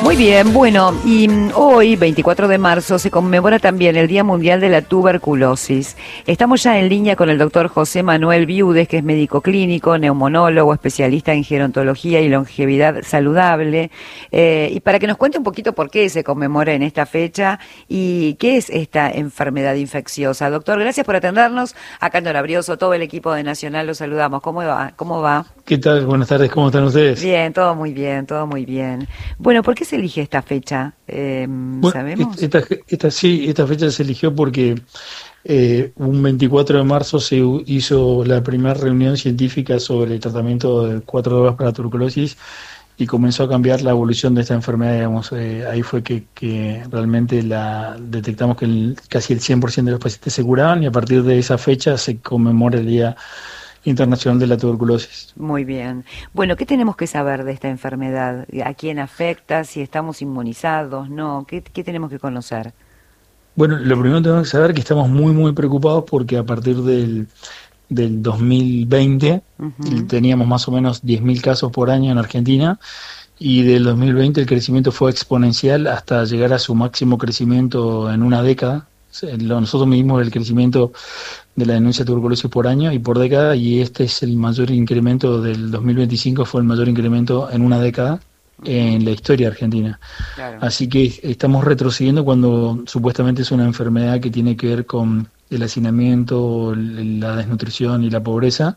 Muy bien, bueno, y hoy, 24 de marzo, se conmemora también el Día Mundial de la Tuberculosis. Estamos ya en línea con el doctor José Manuel Viudes, que es médico clínico, neumonólogo, especialista en gerontología y longevidad saludable, y para que nos cuente un poquito por qué se conmemora en esta fecha y qué es esta enfermedad infecciosa. Doctor, gracias por atendernos. Acá en Nora Brioso, todo el equipo de Nacional lo saludamos. ¿Cómo va? ¿Cómo va? ¿Qué tal? Buenas tardes, ¿cómo están ustedes? Bien, todo muy bien, todo muy bien. Bueno, ¿por qué se elige esta fecha? Bueno, ¿Sabemos? esta fecha se eligió porque un 24 de marzo se hizo la primera reunión científica sobre el tratamiento de 4 drogas para la tuberculosis y comenzó a cambiar la evolución de esta enfermedad, digamos. Ahí fue que realmente detectamos que casi el 100% de los pacientes se curaban y a partir de esa fecha se conmemora el Día Internacional de la Tuberculosis. Muy bien. Bueno, ¿qué tenemos que saber de esta enfermedad? ¿A quién afecta? ¿Si estamos inmunizados? ¿No? ¿Qué tenemos que conocer? Bueno, lo primero que tenemos que saber es que estamos muy preocupados porque a partir del 2020 Ujú. teníamos más o menos 10.000 casos por año en Argentina y del 2020 el crecimiento fue exponencial hasta llegar a su máximo crecimiento en una década. Nosotros medimos el crecimiento de la denuncia de tuberculosis por año y por década y este es el mayor incremento del 2025, fue el mayor incremento en una década Ujú. en la historia argentina. Claro. Así que estamos retrocediendo cuando supuestamente es una enfermedad que tiene que ver con el hacinamiento, la desnutrición y la pobreza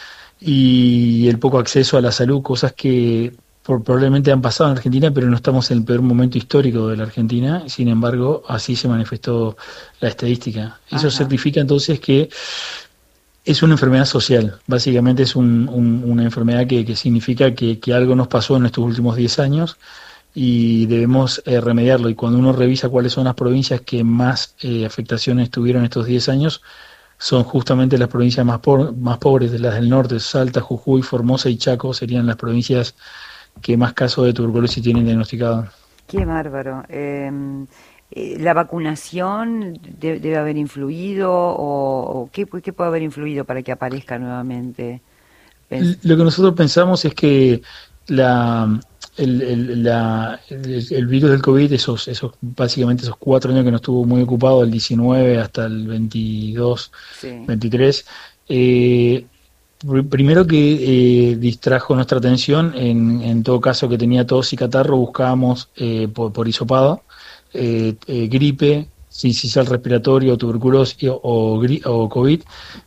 y el poco acceso a la salud, cosas que probablemente han pasado en Argentina, pero no estamos en el peor momento histórico de la Argentina. Sin embargo, así se manifestó la estadística. Eso Ajá. certifica entonces que es una enfermedad social. Básicamente es una enfermedad que significa que algo nos pasó en estos últimos 10 años y debemos remediarlo. Y cuando uno revisa cuáles son las provincias que más afectaciones tuvieron estos 10 años, son justamente las provincias más pobres, de las del norte: Salta, Jujuy, Formosa y Chaco serían las provincias que más casos de tuberculosis tienen diagnosticados. Qué bárbaro. ¿La vacunación debe haber influido o qué puede haber influido para que aparezca nuevamente? Lo que nosotros pensamos es que la, el virus del COVID, básicamente esos 4 años que nos estuvo muy ocupado, el 19 hasta el 22, Sí. 23, eh, primero que distrajo nuestra atención, en todo caso que tenía tos y catarro, buscábamos por hisopado, gripe, sincicial respiratorio, tuberculosis o COVID,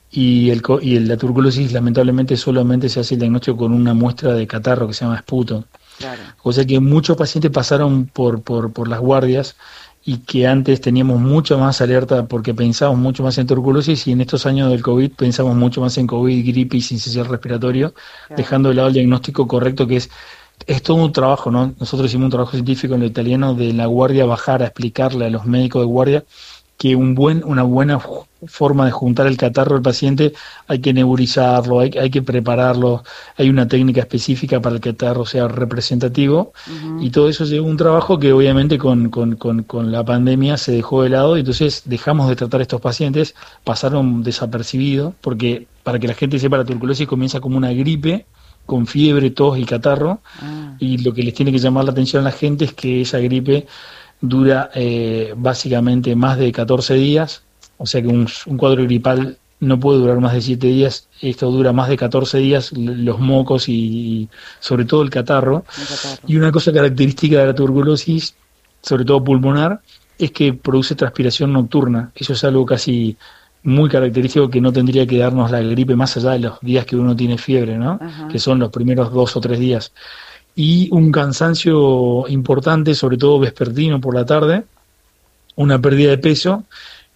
la tuberculosis lamentablemente solamente se hace el diagnóstico con una muestra de catarro que se llama esputo. Claro. O sea que muchos pacientes pasaron por las guardias y que antes teníamos mucho más alerta porque pensábamos mucho más en tuberculosis y en estos años del COVID pensamos mucho más en COVID, gripe y sincicial respiratorio, Claro. dejando de lado el diagnóstico correcto que es todo un trabajo, ¿no? Nosotros hicimos un trabajo científico en lo italiano de la guardia bajar a explicarle a los médicos de guardia que una buena forma de juntar el catarro del paciente hay que nebulizarlo, hay que prepararlo, hay una técnica específica para que el catarro sea representativo y Ujú. todo eso lleva un trabajo que obviamente con la pandemia se dejó de lado y entonces dejamos de tratar a estos pacientes, pasaron desapercibidos porque para que la gente sepa la tuberculosis comienza como una gripe con fiebre, tos y catarro Ah, y lo que les tiene que llamar la atención a la gente es que esa gripe dura básicamente más de 14 días, o sea que un cuadro gripal no puede durar más de 7 días, esto dura más de 14 días, los mocos y sobre todo el catarro. el catarro. Y una cosa característica de la tuberculosis, sobre todo pulmonar, es que produce transpiración nocturna. Eso es algo casi muy característico que no tendría que darnos la gripe más allá de los días que uno tiene fiebre, ¿no? Que Ajá. son los primeros 2 o 3 días y un cansancio importante, sobre todo vespertino por la tarde, una pérdida de peso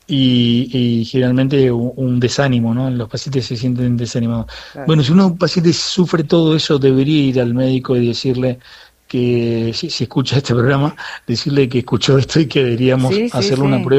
y generalmente un desánimo, ¿no? Los pacientes se sienten desanimados. Claro. Bueno, si un paciente sufre todo eso, debería ir al médico y decirle que, si escucha este programa, decirle que escuchó esto y que deberíamos Sí, sí, hacerle sí.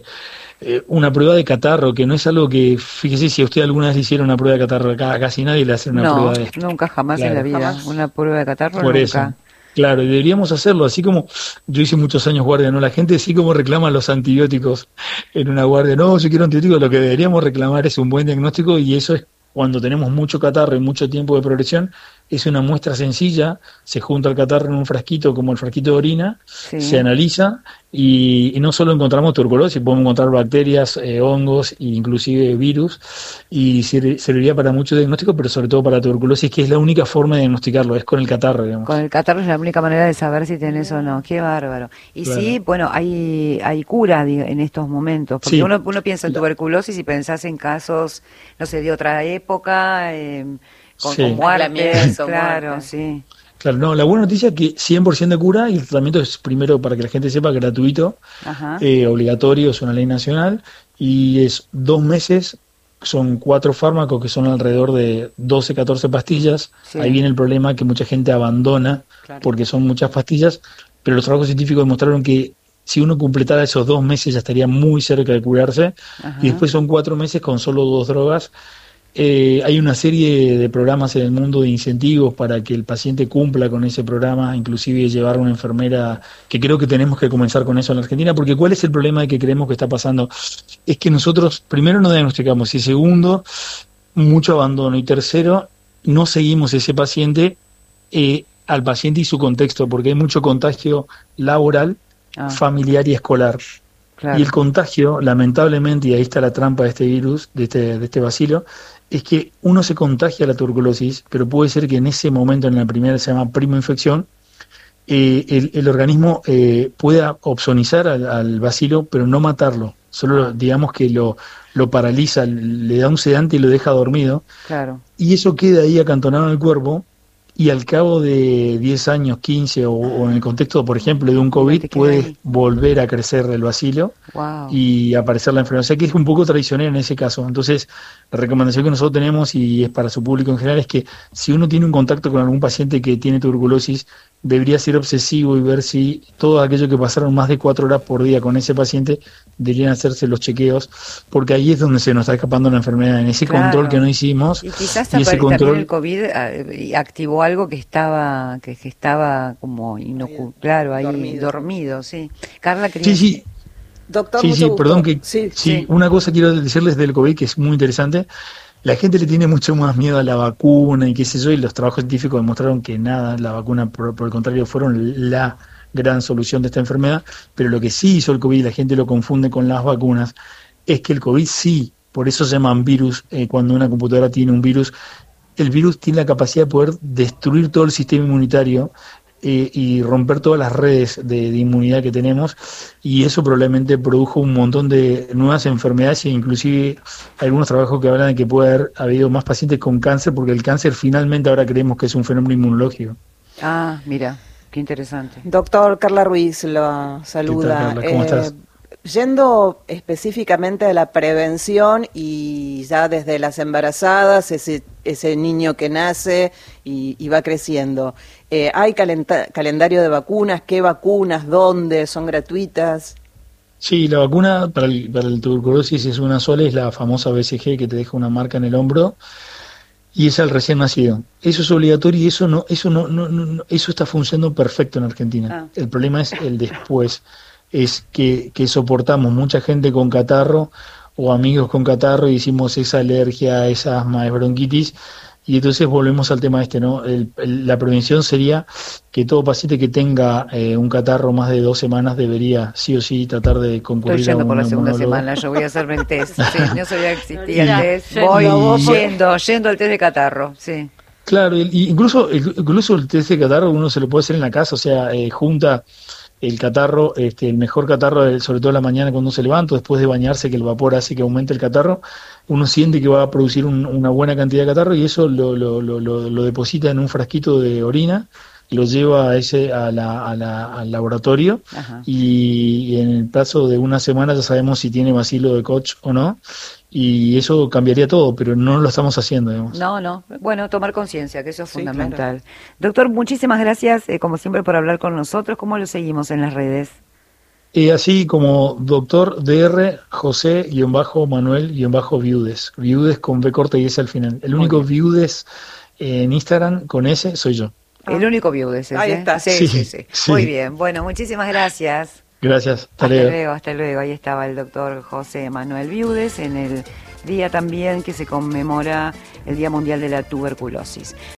una prueba de catarro, que no es algo que, fíjese, si a usted alguna vez le hicieron una prueba de catarro acá, casi nadie le hace una prueba No, de esto. nunca, jamás en la Claro. vida. Una prueba de catarro, Por eso, nunca. claro, y deberíamos hacerlo, así como yo hice muchos años guardia, ¿no? La gente así como reclama los antibióticos en una guardia, no, yo quiero antibióticos, lo que deberíamos reclamar es un buen diagnóstico y eso es cuando tenemos mucho catarro y mucho tiempo de progresión, es una muestra sencilla, se junta el catarro en un frasquito como el frasquito de orina, Sí. se analiza y no solo encontramos tuberculosis, podemos encontrar bacterias, hongos e inclusive virus, y serviría para muchos diagnósticos, pero sobre todo para tuberculosis, que es la única forma de diagnosticarlo, es con el catarro, digamos. Con el catarro es la única manera de saber si tenés o no. Qué bárbaro. Y Claro. sí, bueno, hay cura en estos momentos, porque Sí, uno piensa en tuberculosis y pensás en casos, no sé, de otra época, con sí. muertes, Aislamiento, claro, muerte. sí. Claro, no, la buena noticia es que 100% de cura y el tratamiento es, primero, para que la gente sepa, gratuito, Ajá. obligatorio, es una ley nacional, y es 2 meses, son 4 fármacos que son alrededor de 12, 14 pastillas. Sí. Ahí viene el problema que mucha gente abandona Claro. porque son muchas pastillas, pero los trabajos científicos demostraron que si uno completara esos 2 meses ya estaría muy cerca de curarse, Ajá. y después son 4 meses con solo 2 drogas. Hay una serie de programas en el mundo de incentivos para que el paciente cumpla con ese programa, inclusive llevar a una enfermera, que creo que tenemos que comenzar con eso en la Argentina, porque ¿cuál es el problema de que creemos que está pasando? Es que nosotros, primero, no diagnosticamos, y segundo, mucho abandono, y tercero, no seguimos ese paciente, al paciente y su contexto, porque hay mucho contagio laboral, Ah, familiar y escolar. claro. Y el contagio, lamentablemente, y ahí está la trampa de este virus, de este bacilo, es que uno se contagia la tuberculosis, pero puede ser que en ese momento, en la primera, se llama primoinfección, el organismo pueda opsonizar al bacilo, pero no matarlo. Solo, digamos que lo paraliza, le da un sedante y lo deja dormido, Claro. y eso queda ahí acantonado en el cuerpo, y al cabo de 10 años, 15, o en el contexto, por ejemplo, de un Mira, COVID, te queda puede ahí. volver a crecer el bacilo Wow. y aparecer la enfermedad. O sea que es un poco traicionero en ese caso. Entonces, la recomendación que nosotros tenemos, y es para su público en general, es que si uno tiene un contacto con algún paciente que tiene tuberculosis, debería ser obsesivo y ver si todo aquello que pasaron más de 4 horas por día con ese paciente deberían hacerse los chequeos, porque ahí es donde se nos está escapando la enfermedad, en ese Claro. control que no hicimos. Y quizás Y ese también control, el COVID activó algo que estaba como claro, ahí dormido, sí. Carla, sí, querías... sí, Doctor, sí, mucho sí, gusto. perdón que Sí. sí, una cosa quiero decirles del COVID que es muy interesante. La gente le tiene mucho más miedo a la vacuna y qué sé yo, y los trabajos científicos demostraron que nada, la vacuna por el contrario fueron la gran solución de esta enfermedad, pero lo que sí hizo el COVID, la gente lo confunde con las vacunas, es que el COVID sí, por eso se llaman virus, cuando una computadora tiene un virus, el virus tiene la capacidad de poder destruir todo el sistema inmunitario, y romper todas las redes de inmunidad que tenemos, y eso probablemente produjo un montón de nuevas enfermedades, e inclusive algunos trabajos que hablan de que puede haber habido más pacientes con cáncer, porque el cáncer finalmente ahora creemos que es un fenómeno inmunológico. Ah, mira, qué interesante. Doctor, Carla Ruiz la saluda. ¿Qué tal, Carla? ¿Cómo estás? Yendo específicamente a la prevención y ya desde las embarazadas, ese niño que nace y va creciendo, ¿hay calendario de vacunas? ¿Qué vacunas? ¿Dónde? ¿Son gratuitas? Sí, la vacuna para el tuberculosis es una sola, es la famosa BCG, que te deja una marca en el hombro, y es al recién nacido. Eso es obligatorio, y eso está funcionando perfecto en Argentina. Ah. El problema es el después, es que soportamos mucha gente con catarro o amigos con catarro y decimos es alergia, es asma, es bronquitis, y entonces volvemos al tema ¿no? La prevención sería que todo paciente que tenga un catarro más de 2 semanas debería sí o sí tratar de Estoy concurrir a yendo un por la segunda neumonólogo. semana, yo voy a hacerme el test. Sí, no sabía que existía Mira, el test. yendo, Voy vos yendo al test de catarro, sí. Claro, y incluso el test de catarro uno se lo puede hacer en la casa, o sea, junta el catarro, el mejor catarro, sobre todo en la mañana cuando uno se levanta, después de bañarse, que el vapor hace que aumente el catarro, uno siente que va a producir una buena cantidad de catarro, y eso lo deposita en un frasquito de orina, lo lleva al laboratorio, Ajá. y en el plazo de una semana ya sabemos si tiene bacilo de Koch o no, y eso cambiaría todo, pero no lo estamos haciendo, digamos. No. Bueno, tomar conciencia, que eso es Sí, fundamental. Doctor, muchísimas gracias, como siempre, por hablar con nosotros. ¿Cómo lo seguimos en las redes? Así como doctor DR José-Manuel-Viudes. Viudes con B corta y S al final. El Muy único bien. Viudes en Instagram con S soy yo. El único viudes ese. Ahí está. Sí. Sí. Muy bien. Bueno, muchísimas gracias. Gracias. Hasta luego. Hasta luego. Ahí estaba el doctor José Manuel Viudes en el día también que se conmemora el Día Mundial de la Tuberculosis.